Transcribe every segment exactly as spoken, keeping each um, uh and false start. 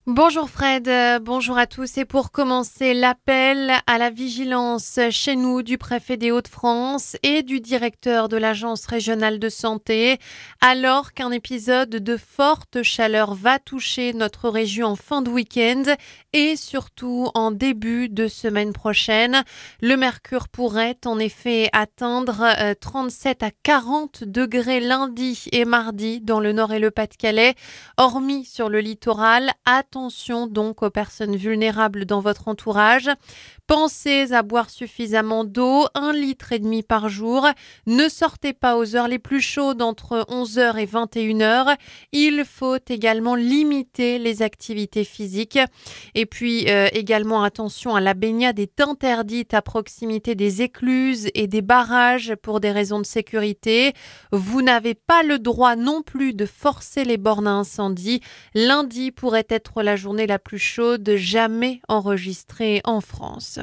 Bonjour Fred, euh, bonjour à tous. Et pour commencer, l'appel à la vigilance chez nous du préfet des Hauts-de-France et du directeur de l'Agence régionale de santé, alors qu'un épisode de forte chaleur va toucher notre région en fin de week-end et surtout en début de semaine prochaine. Le mercure pourrait en effet atteindre euh, trente-sept à quarante degrés lundi et mardi dans le Nord et le Pas-de-Calais, hormis sur le littoral. Attention donc aux personnes vulnérables dans votre entourage. Pensez à boire suffisamment d'eau, un litre et demi par jour. Ne sortez pas aux heures les plus chaudes entre onze heures et vingt et une heures. Il faut également limiter les activités physiques. Et puis euh, également attention, à la baignade est interdite à proximité des écluses et des barrages pour des raisons de sécurité. Vous n'avez pas le droit non plus de forcer les bornes à incendie. Lundi pourrait être la journée la plus chaude jamais enregistrée en France.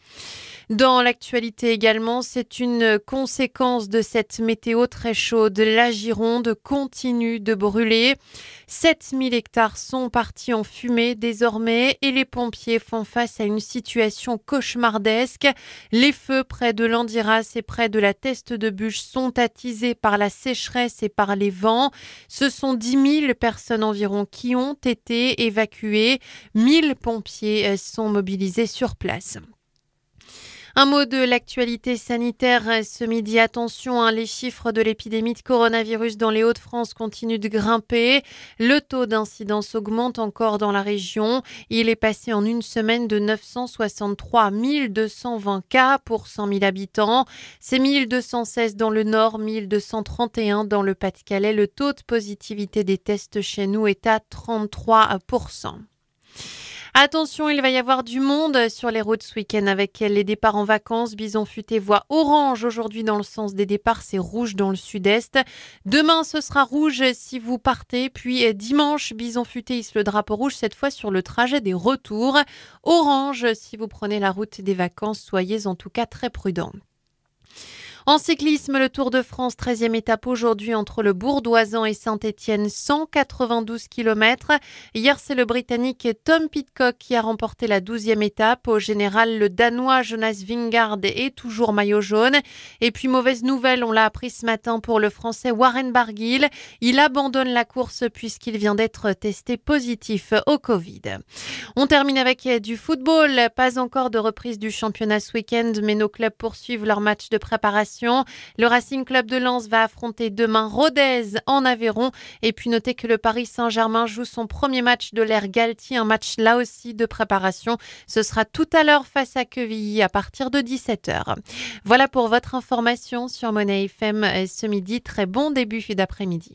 Dans l'actualité également, c'est une conséquence de cette météo très chaude. La Gironde continue de brûler. sept mille hectares sont partis en fumée désormais et les pompiers font face à une situation cauchemardesque. Les feux près de Landiras et près de la Teste de Buch sont attisés par la sécheresse et par les vents. Ce sont dix mille personnes environ qui ont été évacuées. mille pompiers sont mobilisés sur place. Un mot de l'actualité sanitaire ce midi. Attention, hein, les chiffres de l'épidémie de coronavirus dans les Hauts-de-France continuent de grimper. Le taux d'incidence augmente encore dans la région. Il est passé en une semaine de neuf cent soixante-trois à mille deux cent vingt cas pour cent mille habitants. C'est mille deux cent seize dans le Nord, mille deux cent trente et un dans le Pas-de-Calais. Le taux de positivité des tests chez nous est à trente-trois pour cent. Attention, il va y avoir du monde sur les routes ce week-end avec les départs en vacances. Bison futé voit orange aujourd'hui dans le sens des départs, c'est rouge dans le sud-est. Demain, ce sera rouge si vous partez. Puis dimanche, Bison futé hisse le drapeau rouge, cette fois sur le trajet des retours. Orange si vous prenez la route des vacances, soyez en tout cas très prudents. En cyclisme, le Tour de France, treizième étape aujourd'hui entre le Bourdoisan et Saint-Étienne, cent quatre-vingt-douze kilomètres. Hier, c'est le Britannique Tom Pidcock qui a remporté la douzième étape. Au général, le Danois Jonas Vingegaard est toujours maillot jaune. Et puis, mauvaise nouvelle, on l'a appris ce matin pour le Français Warren Barguil. Il abandonne la course puisqu'il vient d'être testé positif au Covid. On termine avec du football. Pas encore de reprise du championnat ce week-end, mais nos clubs poursuivent leur match de préparation. Le Racing Club de Lens va affronter demain Rodez en Aveyron. Et puis notez que le Paris Saint-Germain joue son premier match de l'ère Galtier, un match là aussi de préparation. Ce sera tout à l'heure face à Quevilly à partir de dix-sept heures. Voilà pour votre information sur Monnaie F M ce midi. Très bon début d'après-midi.